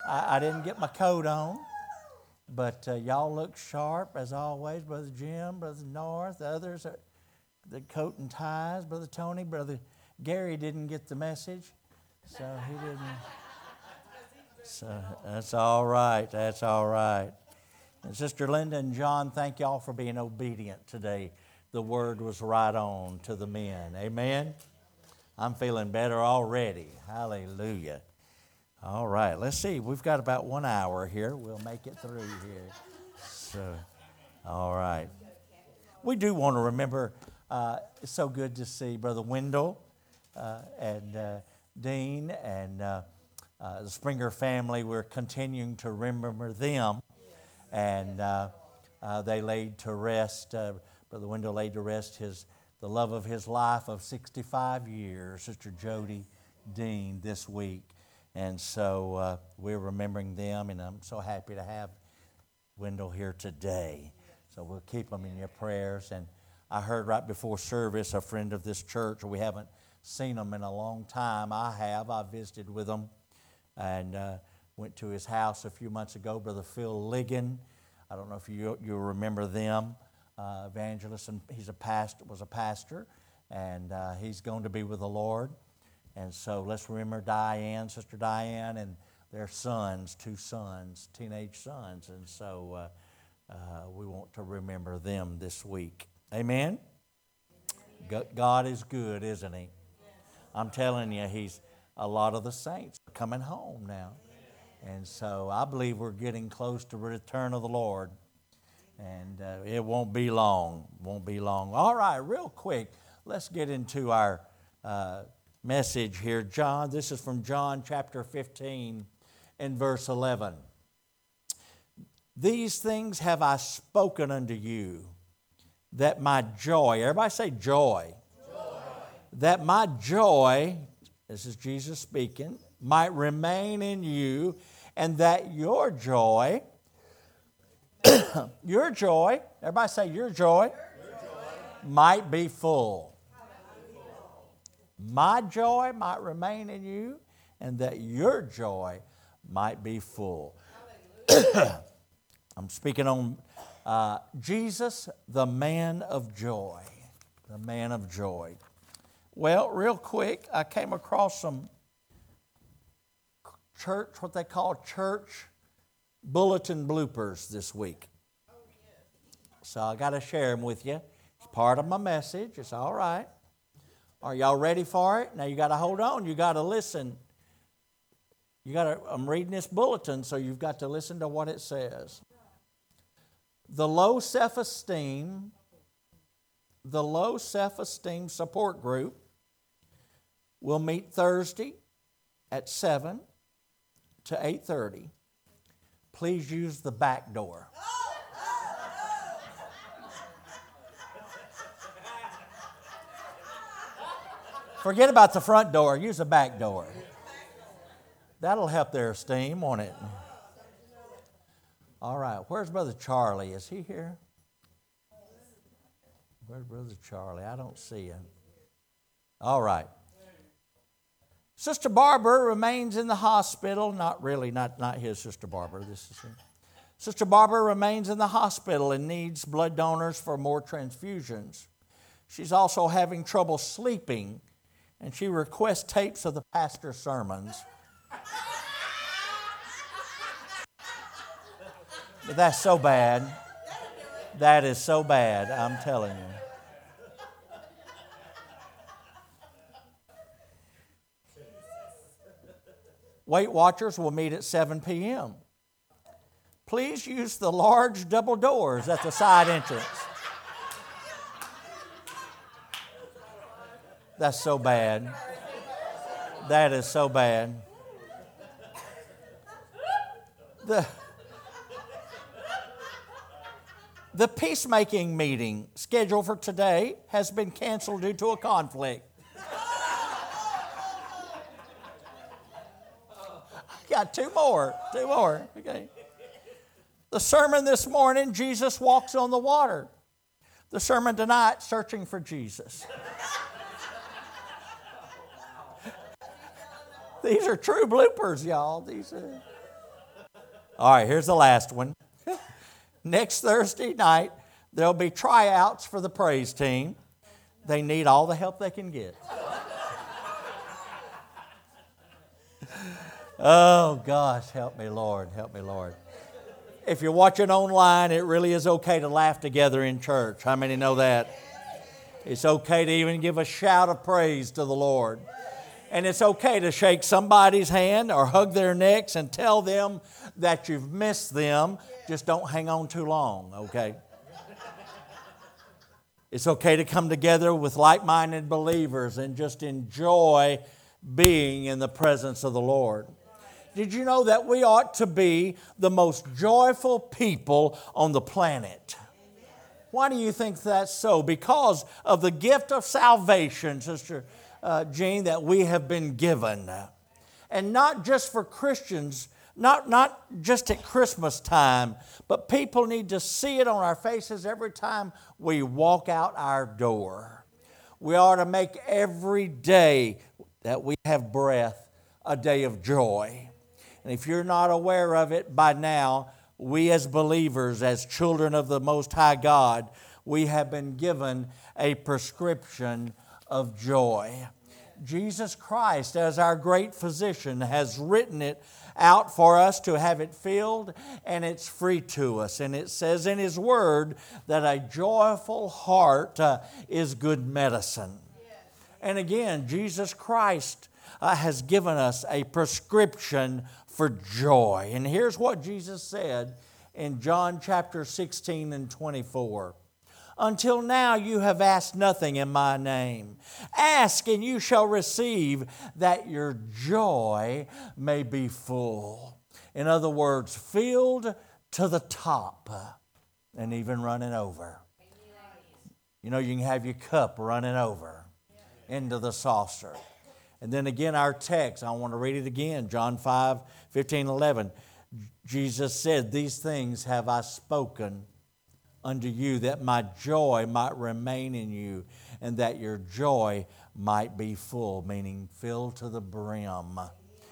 I didn't get my coat on, but y'all look sharp as always. Brother Jim, Brother North, the others, the coat and ties. Brother Tony, Brother Gary didn't get the message, so he didn't. So that's all right. That's all right. And Sister Linda and John, thank y'all for being obedient today. The word was right on to the men. Amen. I'm feeling better already. Hallelujah. All right, let's see. We've got about 1 hour here. We'll make it through here. So, all right. We do want to remember, it's so good to see Brother Wendell and Dean and the Springer family. We're continuing to remember them. And they laid to rest, Brother Wendell laid to rest the love of his life of 65 years, Sister Jody Dean, this week. And so we're remembering them, and I'm so happy to have Wendell here today. So we'll keep them in your prayers. And I heard right before service, a friend of this church, we haven't seen him in a long time. I visited with him and went to his house a few months ago, Brother Phil Ligon. I don't know if you remember them, evangelist, and was a pastor, and he's going to be with the Lord. And so let's remember Sister Diane, and their sons, 2 sons, teenage sons. And so we want to remember them this week. Amen? God is good, isn't He? I'm telling you, a lot of the saints are coming home now. And so I believe we're getting close to the return of the Lord. And it won't be long. Won't be long. All right, real quick, let's get into our message here. This is from John chapter 15 and verse 11. These things have I spoken unto you, that my joy, everybody say joy. That my joy, this is Jesus speaking, might remain in you, and that your joy, everybody say your joy, might be full. My joy might remain in you, and that your joy might be full. I'm speaking on Jesus, the man of joy. The man of joy. Well, real quick, I came across some what they call church bulletin bloopers this week. So I got to share them with you. It's part of my message. It's all right. Are y'all ready for it? Now you got to hold on. You got to listen. I'm reading this bulletin, so you've got to listen to what it says. The low self-esteem support group will meet Thursday at 7 to 8:30. Please use the back door. Forget about the front door. Use the back door. That'll help their esteem, won't it? All right. Where's Brother Charlie? Is he here? Where's Brother Charlie? I don't see him. All right. Sister Barbara remains in the hospital. Not really, not his Sister Barbara. This is him. Sister Barbara remains in the hospital and needs blood donors for more transfusions. She's also having trouble sleeping, and she requests tapes of the pastor's sermons. But that's so bad. That is so bad, I'm telling you. Weight Watchers will meet at 7 p.m. Please use the large double doors at the side entrance. That's so bad. That is so bad. The peacemaking meeting scheduled for today has been canceled due to a conflict. Got two more. Okay. The sermon this morning, Jesus walks on the water. The sermon tonight, searching for Jesus. These are true bloopers, y'all. All right, here's the last one. Next Thursday night, there'll be tryouts for the praise team. They need all the help they can get. Oh, gosh, help me, Lord. Help me, Lord. If you're watching online, it really is okay to laugh together in church. How many know that? It's okay to even give a shout of praise to the Lord. And it's okay to shake somebody's hand or hug their necks and tell them that you've missed them. Just don't hang on too long, okay? It's okay to come together with like-minded believers and just enjoy being in the presence of the Lord. Did you know that we ought to be the most joyful people on the planet? Why do you think that's so? Because of the gift of salvation, Sister Jean, that we have been given. And not just for Christians, not just at Christmas time, but people need to see it on our faces every time we walk out our door. We ought to make every day that we have breath a day of joy. And if you're not aware of it by now, we as believers, as children of the Most High God, we have been given a prescription of joy. Jesus Christ, as our great physician, has written it out for us to have it filled, and it's free to us. And it says in His Word that a joyful heart is good medicine. And again, Jesus Christ has given us a prescription for joy. And here's what Jesus said in John chapter 16 and 24. Until now you have asked nothing in my name. Ask and you shall receive, that your joy may be full. In other words, filled to the top and even running over. You know, you can have your cup running over into the saucer. And then again, our text, I want to read it again, John 5:15-11. Jesus said, these things have I spoken unto you, that my joy might remain in you, and that your joy might be full, meaning filled to the brim.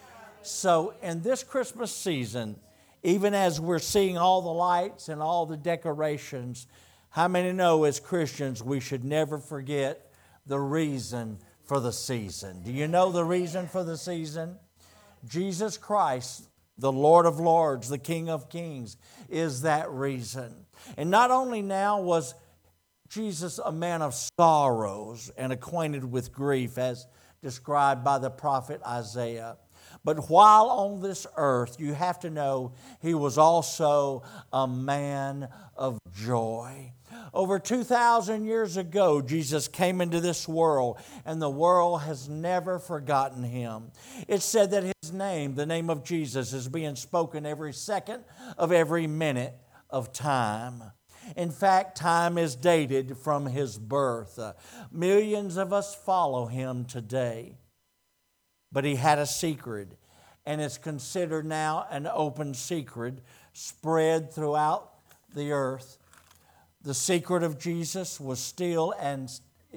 So in this Christmas season, even as we're seeing all the lights and all the decorations, how many know as Christians we should never forget the reason for the season? Do you know the reason for the season? Jesus Christ, the Lord of Lords, the King of Kings, is that reason. And not only now was Jesus a man of sorrows and acquainted with grief, as described by the prophet Isaiah, but while on this earth, you have to know He was also a man of joy. Over 2,000 years ago, Jesus came into this world, and the world has never forgotten Him. It's said that His name, the name of Jesus, is being spoken every second of every minute of time. In fact, time is dated from His birth. Millions of us follow Him today. But He had a secret, and it's considered now an open secret spread throughout the earth. The secret of Jesus was still and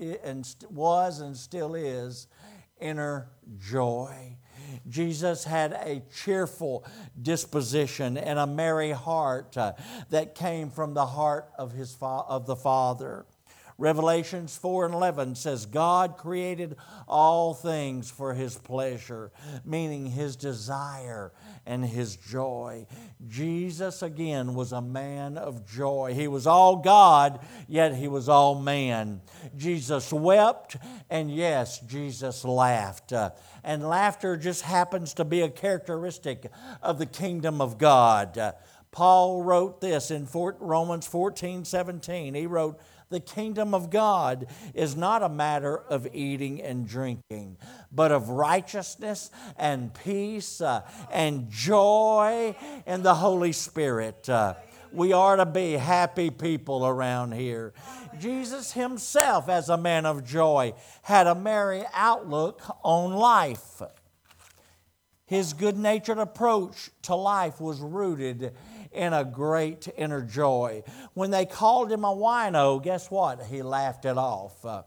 still is inner joy. Jesus had a cheerful disposition and a merry heart that came from the heart of the Father. Revelations 4:11 says, God created all things for His pleasure, meaning His desire and His joy. Jesus, again, was a man of joy. He was all God, yet He was all man. Jesus wept, and yes, Jesus laughed. And laughter just happens to be a characteristic of the kingdom of God. Paul wrote this in Romans 14:17. He wrote, the kingdom of God is not a matter of eating and drinking, but of righteousness and peace and joy in the Holy Spirit. We are to be happy people around here. Jesus Himself, as a man of joy, had a merry outlook on life. His good-natured approach to life was rooted in a great inner joy. When they called Him a wino, guess what? He laughed it off.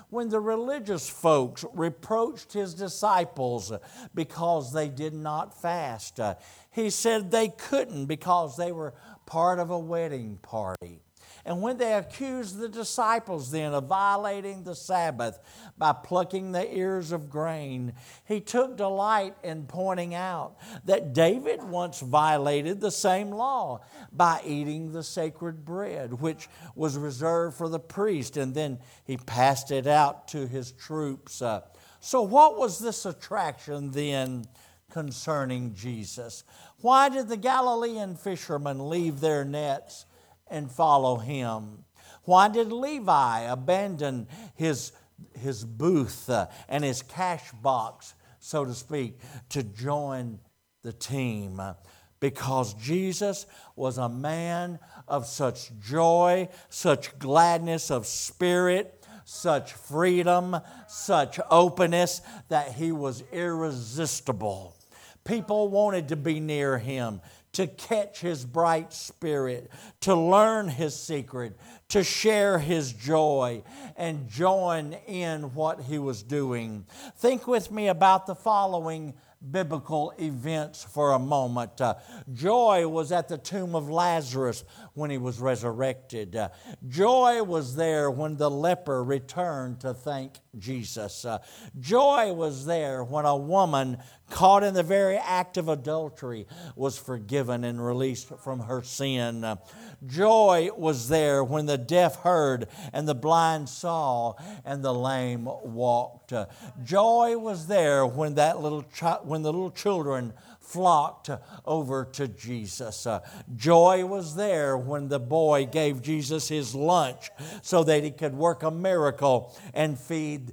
when the religious folks reproached his disciples because they did not fast. He said they couldn't because they were part of a wedding party. And when they accused the disciples then of violating the Sabbath by plucking the ears of grain, he took delight in pointing out that David once violated the same law by eating the sacred bread, which was reserved for the priest, and then he passed it out to his troops. So what was this attraction then concerning Jesus? Why did the Galilean fishermen leave their nets and follow him? Why did Levi abandon his booth and his cash box, so to speak, to join the team? Because Jesus was a man of such joy, such gladness of spirit, such freedom, such openness, that he was irresistible. People wanted to be near him, to catch his bright spirit, to learn his secret, to share his joy, and join in what he was doing. Think with me about the following biblical events for a moment. Joy was at the tomb of Lazarus when he was resurrected. Joy was there when the leper returned to thank Jesus. Joy was there when a woman caught in the very act of adultery was forgiven and released from her sin. Joy was there when the deaf heard and the blind saw and the lame walked. Joy was there when the little children flocked over to Jesus. Joy was there when the boy gave Jesus his lunch so that he could work a miracle and feed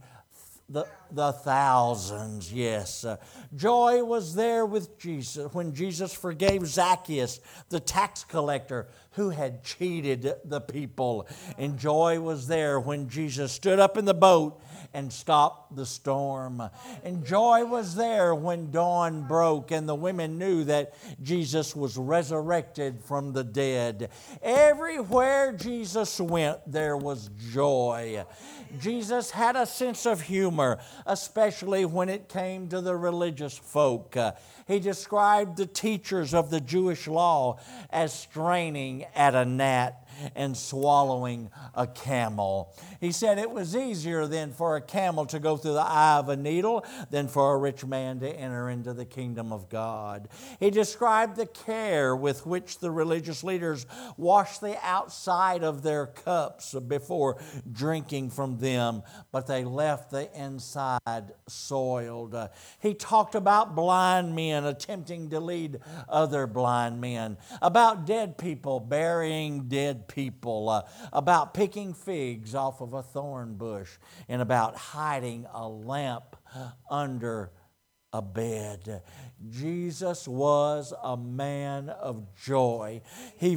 the thousands. Yes. Joy was there with Jesus when Jesus forgave Zacchaeus, the tax collector who had cheated the people. And joy was there when Jesus stood up in the boat and stopped the storm. And joy was there when dawn broke and the women knew that Jesus was resurrected from the dead. Everywhere Jesus went, there was joy. Jesus had a sense of humor, especially when it came to the religious folk. He described the teachers of the Jewish law as straining at a gnat and swallowing a camel. He said it was easier then for a camel to go through the eye of a needle than for a rich man to enter into the kingdom of God. He described the care with which the religious leaders washed the outside of their cups before drinking from them, but they left the inside soiled. He talked about blind men attempting to lead other blind men, about dead people burying dead people, about picking figs off of a thorn bush, and about hiding a lamp under a bed. Jesus was a man of joy. He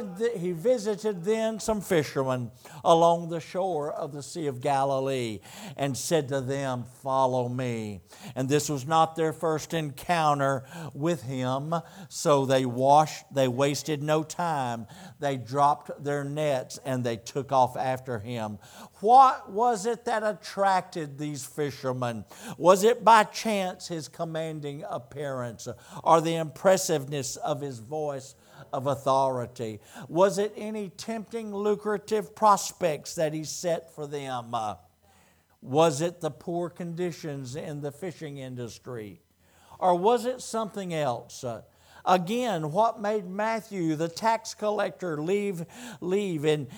visited then some fishermen along the shore of the Sea of Galilee and said to them, "Follow me." And this was not their first encounter with him, so they wasted no time. They dropped their nets and they took off after him. What was it that attracted these fishermen? Was it by chance his commanding appearance or the impressiveness of his voice of authority? Was it any tempting, lucrative prospects that he set for them? Was it the poor conditions in the fishing industry? Or was it something else? Again, what made Matthew, the tax collector, leave and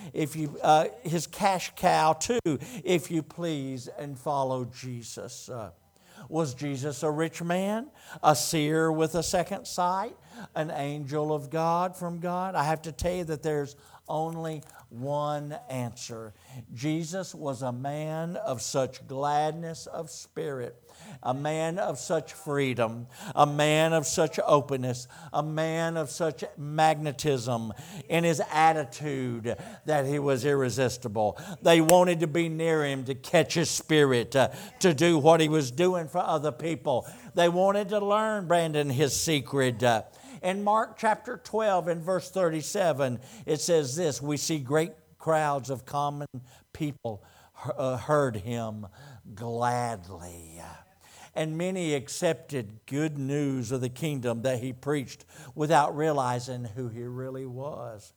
his cash cow too, if you please, and follow Jesus? Was Jesus a rich man, a seer with a second sight, an angel of God from God? I have to tell you that there's only one answer. Jesus was a man of such gladness of spirit, a man of such freedom, a man of such openness, a man of such magnetism in his attitude that he was irresistible. They wanted to be near him to catch his spirit, to do what he was doing for other people. They wanted to learn, Brandon, his secret. In Mark chapter 12 and verse 37, it says this: "We see great crowds of common people heard him gladly. And many accepted good news of the kingdom that he preached without realizing who he really was.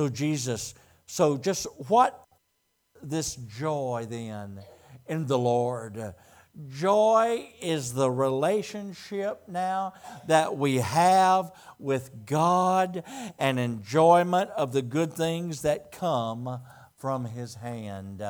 So just what this joy then in the Lord? Joy is the relationship now that we have with God and enjoyment of the good things that come from His hand.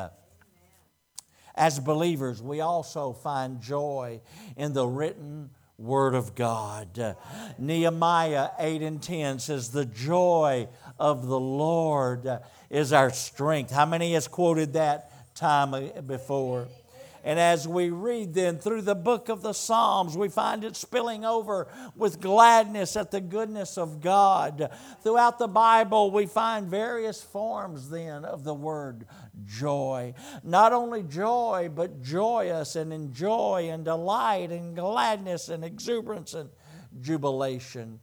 As believers, we also find joy in the written Word of God. Nehemiah 8:10 says, "The joy of the Lord is our strength." How many has quoted that time before? And as we read then through the book of the Psalms, we find it spilling over with gladness at the goodness of God. Throughout the Bible, we find various forms then of the word joy. Not only joy, but joyous and in joy and delight and gladness and exuberance and jubilation.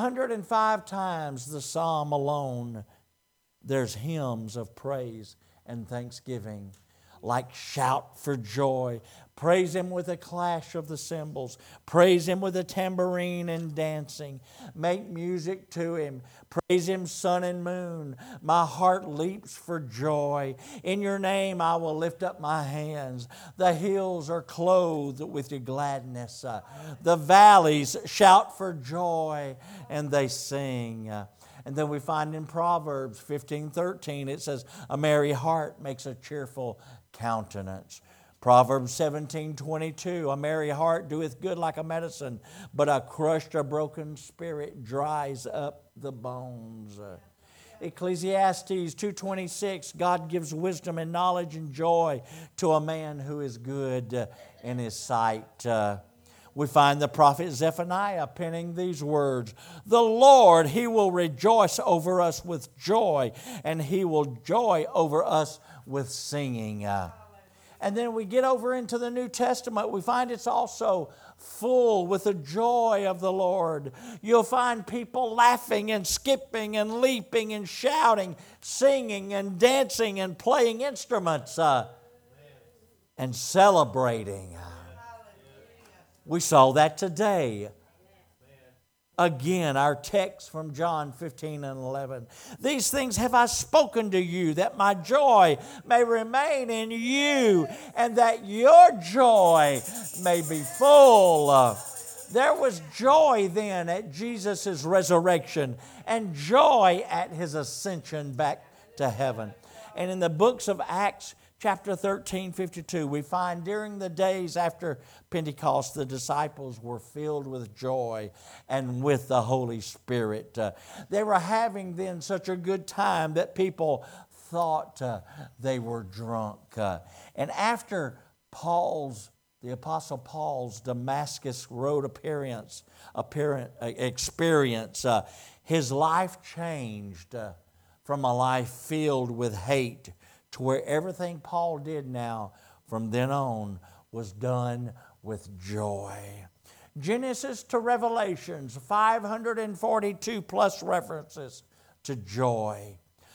105 times the psalm alone, there's hymns of praise and thanksgiving. Like shout for joy. Praise Him with a clash of the cymbals. Praise Him with a tambourine and dancing. Make music to Him. Praise Him, sun and moon. My heart leaps for joy. In Your name I will lift up my hands. The hills are clothed with Your gladness. The valleys shout for joy and they sing. And then we find in Proverbs 15:13, it says, "A merry heart makes a cheerful countenance." Proverbs 17:22, "A merry heart doeth good like a medicine, but a crushed or broken spirit dries up the bones." Ecclesiastes 2:26, "God gives wisdom and knowledge and joy to a man who is good in his sight." We find the prophet Zephaniah penning these words, "The Lord, He will rejoice over us with joy, and He will joy over us with singing." And then we get over into the New Testament. We find it's also full with the joy of the Lord. You'll find people laughing and skipping and leaping and shouting, singing and dancing and playing instruments and celebrating. We saw that today. Again, our text from John 15:11. "These things have I spoken to you, that my joy may remain in you, and that your joy may be full." There was joy then at Jesus' resurrection and joy at His ascension back to heaven. And in the books of Acts, Chapter 13:52, we find during the days after Pentecost, the disciples were filled with joy and with the Holy Spirit. They were having then such a good time that people thought they were drunk. And after the Apostle Paul's Damascus Road experience, his life changed from a life filled with hate to where everything Paul did now from then on was done with joy. Genesis to Revelations, 542 plus references to joy.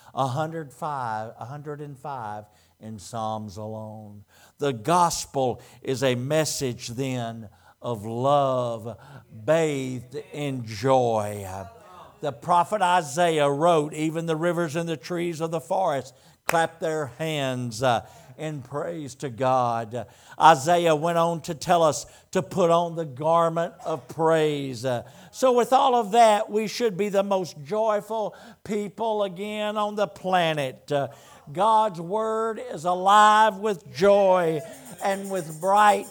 105 in Psalms alone. The gospel is a message then of love bathed in joy. The prophet Isaiah wrote, "Even the rivers and the trees of the forest clap their hands in praise to God." Isaiah went on to tell us to put on the garment of praise. So with all of that, we should be the most joyful people again on the planet. God's Word is alive with joy and with bright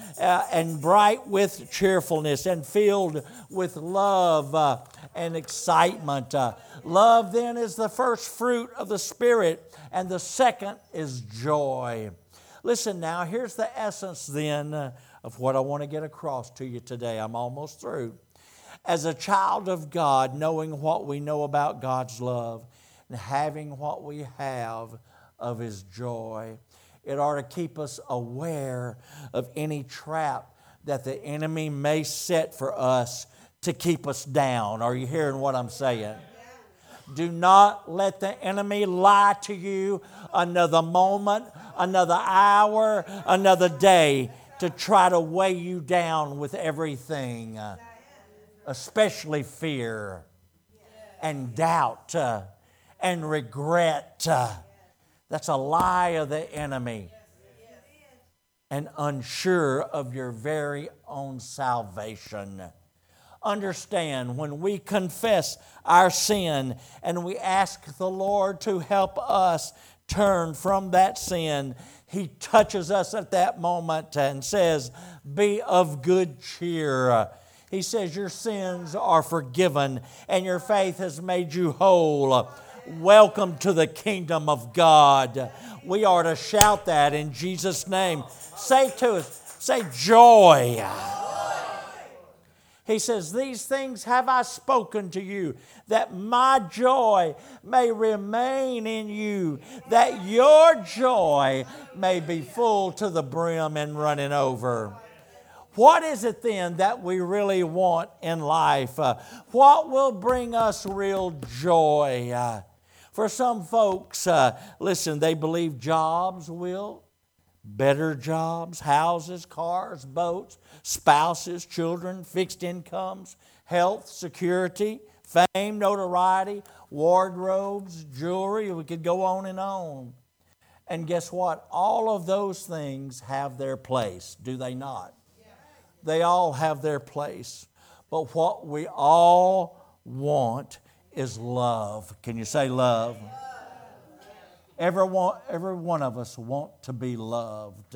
with cheerfulness and filled with love and excitement. Love then is the first fruit of the Spirit, and the second is joy. Listen now, here's the essence then of what I want to get across to you today. I'm almost through. As a child of God, knowing what we know about God's love and having what we have of His joy, it ought to keep us aware of any trap that the enemy may set for us to keep us down. Are you hearing what I'm saying? Do not let the enemy lie to you another moment, another hour, another day to try to weigh you down with everything, especially fear and doubt and regret. That's a lie of the enemy. And unsure of your very own salvation. Understand, when we confess our sin and we ask the Lord to help us turn from that sin, He touches us at that moment and says, be of good cheer. He says, your sins are forgiven and your faith has made you whole. Welcome to the kingdom of God. We are to shout that in Jesus' name. Say to us, say joy. He says, these things have I spoken to you, that my joy may remain in you, that your joy may be full to the brim and running over. What is it then that we really want in life? What will bring us real joy? For some folks, listen, they believe jobs will. Better jobs, houses, cars, boats, spouses, children, fixed incomes, health, security, fame, notoriety, wardrobes, jewelry. We could go on and on. And guess what? All of those things have their place, do they not? They all have their place. But what we all want is love. Can you say love? Every one of us want to be loved.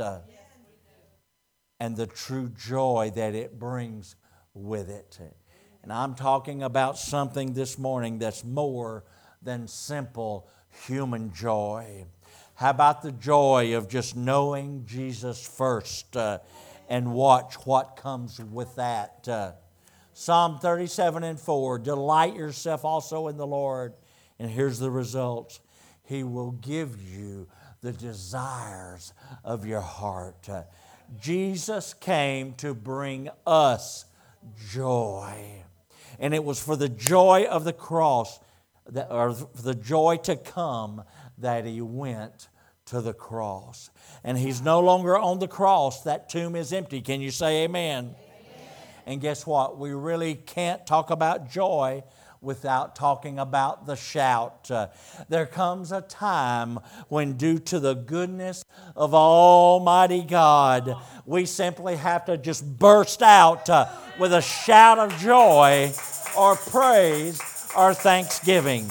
And the true joy that it brings with it. And I'm talking about something this morning that's more than simple human joy. How about the joy of just knowing Jesus first and watch what comes with that? Psalm 37:4, delight yourself also in the Lord. And here's the results. He will give you the desires of your heart. Jesus came to bring us joy. And it was for the joy of the cross, or for the joy to come, that He went to the cross. And He's no longer on the cross. That tomb is empty. Can you say amen? Amen. And guess what? We really can't talk about joy without talking about the shout. There comes a time when, due to the goodness of Almighty God, we simply have to just burst out with a shout of joy or praise or thanksgiving.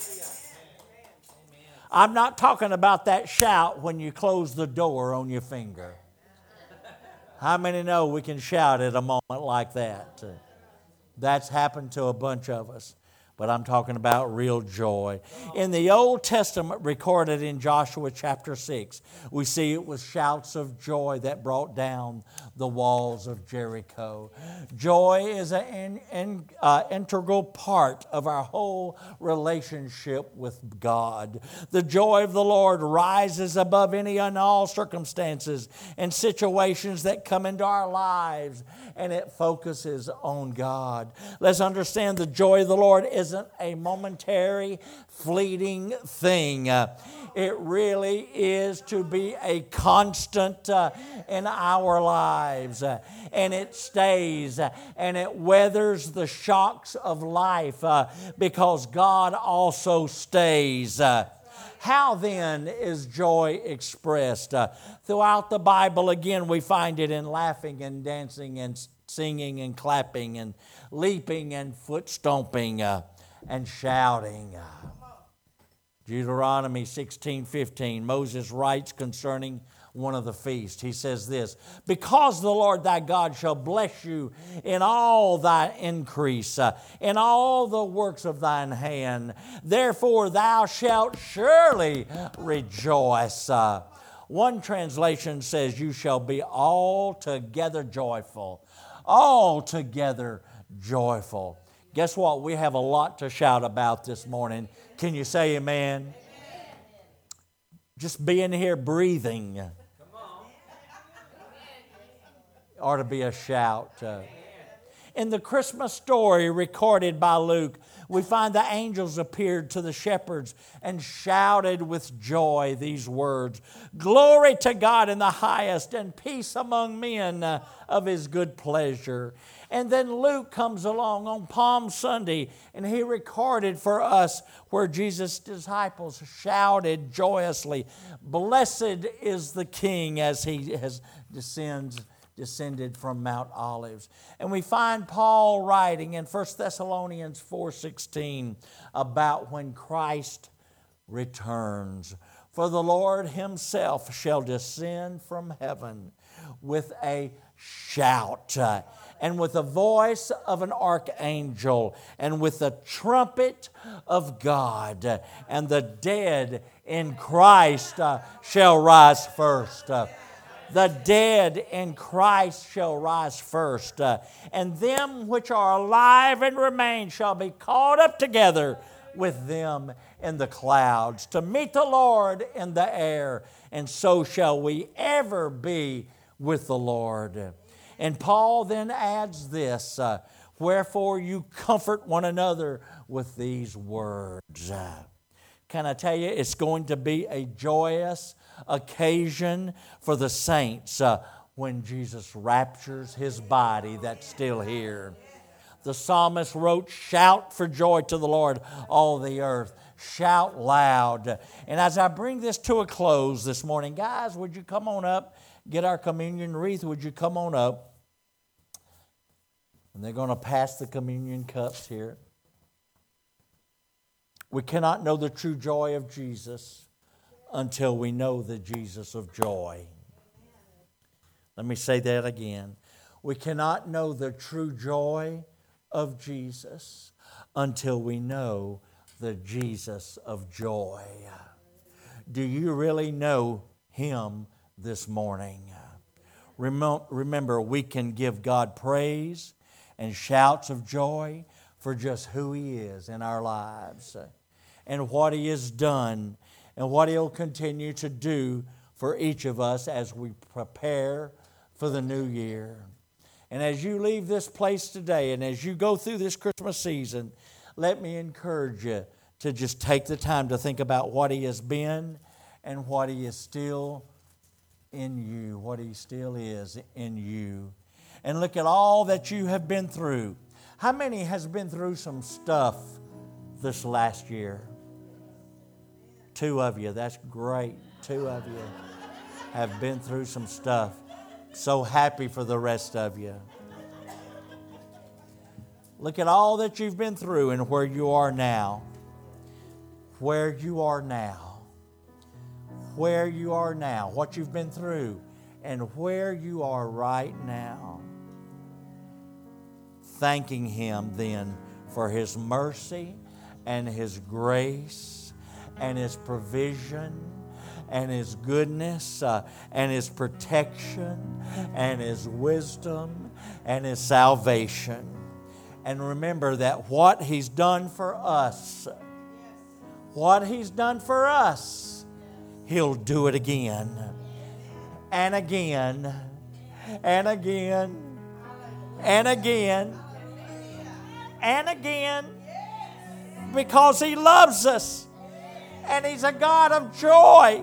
I'm not talking about that shout when you close the door on your finger. How many know we can shout at a moment like that? That's happened to a bunch of us. But I'm talking about real joy. In the Old Testament, recorded in Joshua chapter 6, we see it was shouts of joy that brought down the walls of Jericho. Joy is an integral part of our whole relationship with God. The joy of the Lord rises above any and all circumstances and situations that come into our lives, and it focuses on God. Let's understand the joy of the Lord isn't a momentary, fleeting thing. It really is to be a constant in our lives. And it stays and it weathers the shocks of life because God also stays. How then is joy expressed? Throughout the Bible, again, we find it in laughing and dancing and singing and clapping and leaping and foot stomping and shouting. Deuteronomy 16:15, Moses writes concerning one of the feasts. He says this, because the Lord thy God shall bless you in all thy increase, in all the works of thine hand. Therefore thou shalt surely rejoice. One translation says, you shall be altogether joyful. Altogether joyful. Guess what? We have a lot to shout about this morning. Can you say amen? Amen. Just being here breathing ought to be a shout. In the Christmas story recorded by Luke, we find the angels appeared to the shepherds and shouted with joy these words, "Glory to God in the highest, and peace among men of His good pleasure." And then Luke comes along on Palm Sunday, and he recorded for us where Jesus' disciples shouted joyously, "Blessed is the King," as He has descended from Mount Olives. And we find Paul writing in 1 Thessalonians 4:16 about when Christ returns. "For the Lord Himself shall descend from heaven with a shout, and with the voice of an archangel, and with the trumpet of God, and the dead in Christ shall rise first." The dead in Christ shall rise first, and them which are alive and remain shall be caught up together with them in the clouds to meet the Lord in the air, and so shall we ever be with the Lord. And Paul then adds this, "Wherefore you comfort one another with these words." Can I tell you, it's going to be a joyous occasion for the saints when Jesus raptures His body that's still here. The psalmist wrote, "Shout for joy to the Lord, all the earth. Shout loud." And as I bring this to a close this morning, guys, would you come on up, get our communion wreath? Would you come on up? And they're going to pass the communion cups here. We cannot know the true joy of Jesus until we know the Jesus of joy. Let me say that again. We cannot know the true joy of Jesus until we know the Jesus of joy. Do you really know Him this morning? Remember, we can give God praise and shouts of joy for just who He is in our lives and what He has done and what He'll continue to do for each of us as we prepare for the new year. And as you leave this place today and as you go through this Christmas season, let me encourage you to just take the time to think about what He has been and what He is still in you, what He still is in you. And look at all that you have been through. How many has been through some stuff this last year? 2 of you. That's great. 2 of you have been through some stuff. So happy for the rest of you. Look at all that you've been through and where you are now. Where you are now. Where you are now. What you've been through and where you are right now. Thanking Him then for His mercy and His grace and His provision and His goodness and His protection and His wisdom and His salvation. And remember that what He's done for us, He'll do it again and again and again and again and again, because He loves us and He's a God of joy.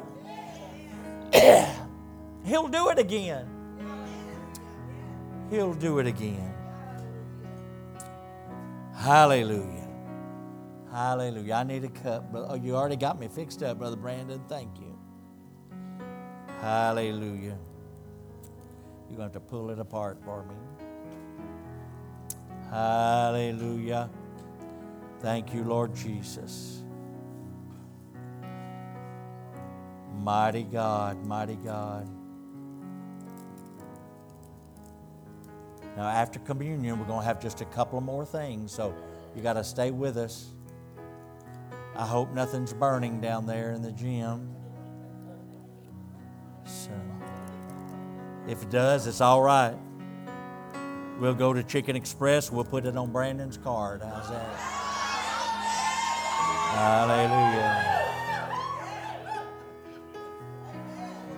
He'll do it again. He'll do it again. Hallelujah. Hallelujah. I need a cup. Oh, you already got me fixed up, Brother Brandon. Thank you. Hallelujah. You're going to have to pull it apart for me. Hallelujah. Thank you, Lord Jesus. Mighty God, mighty God. Now, after communion, we're going to have just a couple of more things, so you got to stay with us. I hope nothing's burning down there in the gym. So, if it does, it's all right. We'll go to Chicken Express. We'll put it on Brandon's card. How's that? Hallelujah.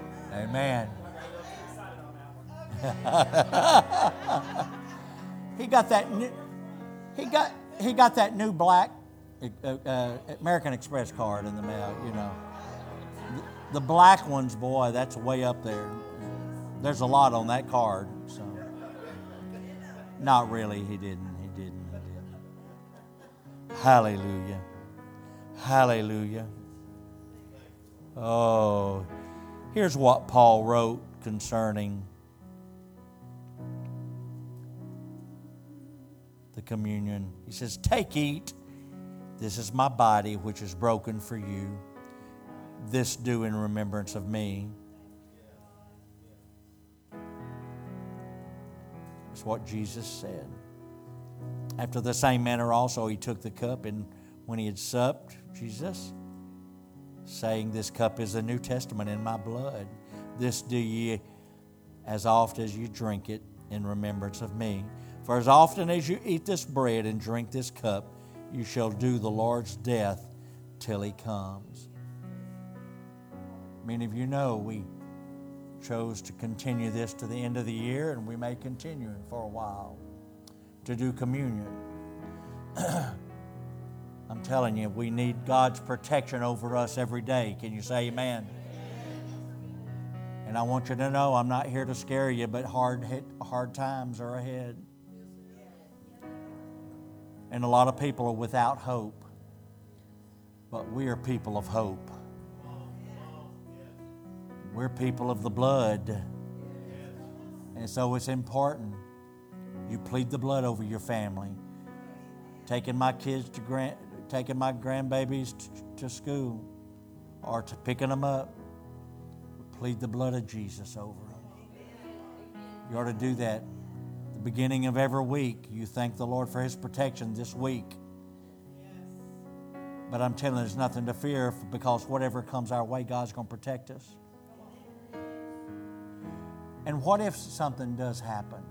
Amen. He got got that new, he got that new black American Express card in the mail, you know. The black ones, boy, that's way up there. There's a lot on that card. So, not really. He didn't. Hallelujah. Hallelujah. Oh, here's what Paul wrote concerning the communion. He says, "Take, eat. This is my body, which is broken for you. This do in remembrance of me." That's what Jesus said. After the same manner also he took the cup, and when he had supped, Jesus, saying, "This cup is the New Testament in my blood. This do ye as oft as you drink it in remembrance of me. For as often as you eat this bread and drink this cup, you shall do the Lord's death till he comes." Many of you know we chose to continue this to the end of the year, and we may continue for a while to do communion. I'm telling you, we need God's protection over us every day. Can you say amen? And I want you to know, I'm not here to scare you, but hard times are ahead. And a lot of people are without hope. But we are people of hope. We're people of the blood. And so it's important you plead the blood over your family. Taking my grandbabies to school or to picking them up, plead the blood of Jesus over them. You ought to do that. The beginning of every week, you thank the Lord for his protection this week. But I'm telling you, there's nothing to fear, because whatever comes our way, God's going to protect us. And what if something does happen?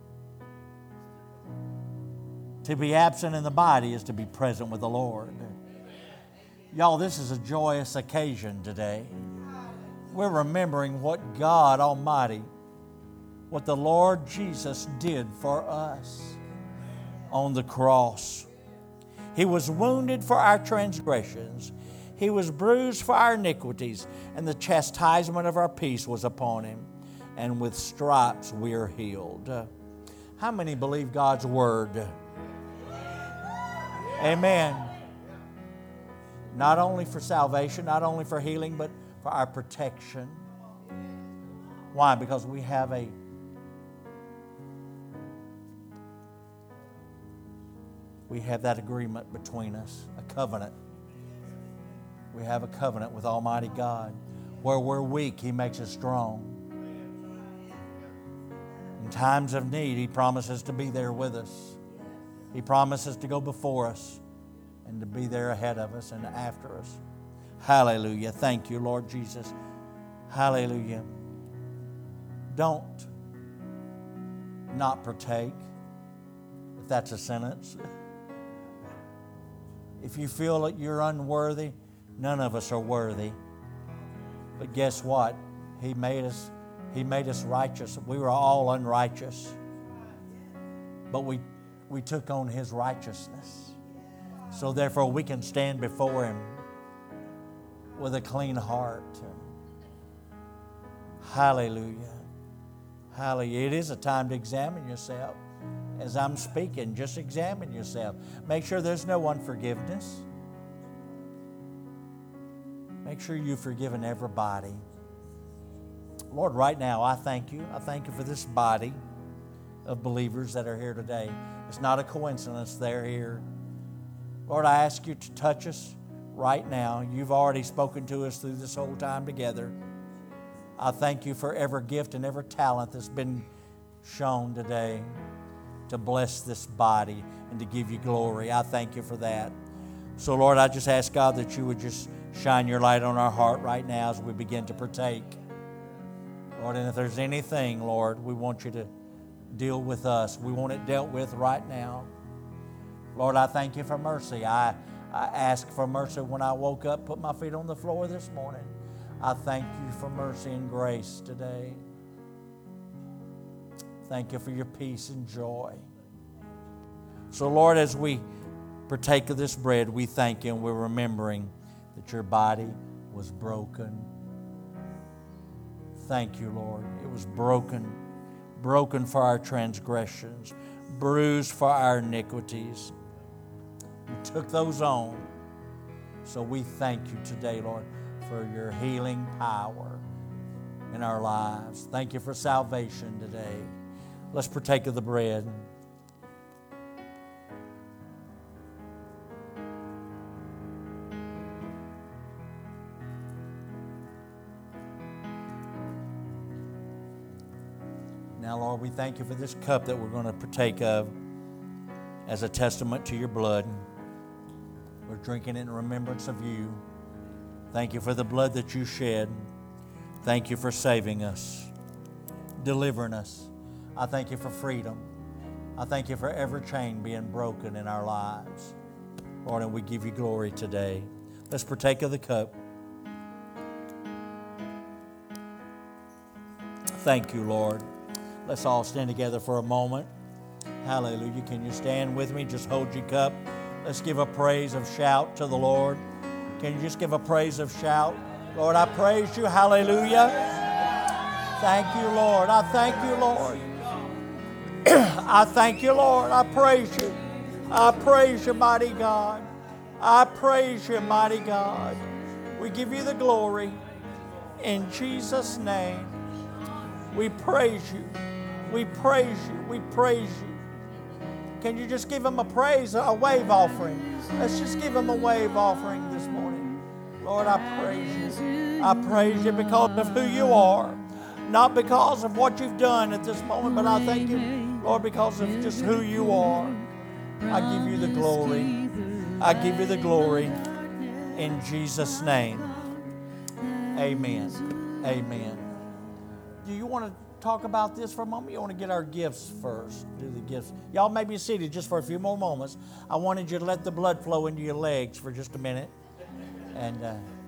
To be absent in the body is to be present with the Lord. Y'all, this is a joyous occasion today. We're remembering what God Almighty, what the Lord Jesus did for us on the cross. He was wounded for our transgressions. He was bruised for our iniquities, and the chastisement of our peace was upon him. And with stripes we are healed. How many believe God's word? Amen. Not only for salvation, not only for healing, but for our protection. Why? Because we have that agreement between us, a covenant. We have a covenant with Almighty God. Where we're weak, he makes us strong. In times of need, he promises to be there with us. He promises to go before us and to be there ahead of us and after us. Hallelujah. Thank you, Lord Jesus. Hallelujah. Don't not partake, if that's a sentence. If you feel that you're unworthy, none of us are worthy. But guess what? He made us righteous. We were all unrighteous. But we took on his righteousness. So therefore we can stand before him with a clean heart. Hallelujah. Hallelujah. It is a time to examine yourself. As I'm speaking, just examine yourself. Make sure there's no unforgiveness. Make sure you've forgiven everybody. Lord, right now, I thank you. I thank you for this body of believers that are here today. It's not a coincidence they're here. Lord, I ask you to touch us right now. You've already spoken to us through this whole time together. I thank you for every gift and every talent that's been shown today to bless this body and to give you glory. I thank you for that. So, Lord, I just ask, God, that you would just shine your light on our heart right now as we begin to partake. Lord, and if there's anything, Lord, we want you to deal with us. We want it dealt with right now. Lord, I thank you for mercy. I asked for mercy when I woke up, put my feet on the floor this morning. I thank you for mercy and grace today. Thank you for your peace and joy. So, Lord, as we partake of this bread, we thank you and we're remembering that your body was broken. Thank you, Lord. It was broken, broken for our transgressions, bruised for our iniquities. You took those on. So we thank you today, Lord, for your healing power in our lives. Thank you for salvation today. Let's partake of the bread. Now, Lord, we thank you for this cup that we're going to partake of as a testament to your blood. We're drinking it in remembrance of you. Thank you for the blood that you shed. Thank you for saving us, delivering us. I thank you for freedom. I thank you for every chain being broken in our lives. Lord, and we give you glory today. Let's partake of the cup. Thank you, Lord. Let's all stand together for a moment. Hallelujah. Can you stand with me? Just hold your cup. Let's give a praise of shout to the Lord. Can you just give a praise of shout? Lord, I praise you. Hallelujah. Thank you, Lord. I thank you, Lord. I thank you, Lord. I praise you. I praise you, mighty God. I praise you, mighty God. We give you the glory. In Jesus' name, we praise you. We praise you. We praise you. Can you just give him a praise, a wave offering? Let's just give him a wave offering this morning. Lord, I praise you. I praise you because of who you are. Not because of what you've done at this moment, but I thank you, Lord, because of just who you are. I give you the glory. I give you the glory in Jesus' name. Amen. Amen. Do you want to talk about this for a moment? You want to get our gifts first? Do the gifts. Y'all may be seated just for a few more moments. I wanted you to let the blood flow into your legs for just a minute. And